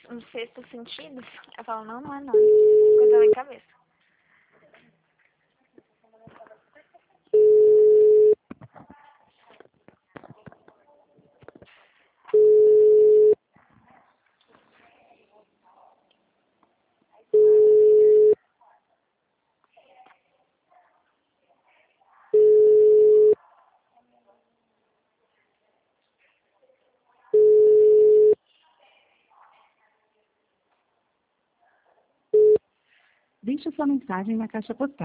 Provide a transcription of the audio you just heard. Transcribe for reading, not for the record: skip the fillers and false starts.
um sexto sentido, eu falo, não, não é não. Coisa na minha cabeça. Deixe sua mensagem na caixa postal.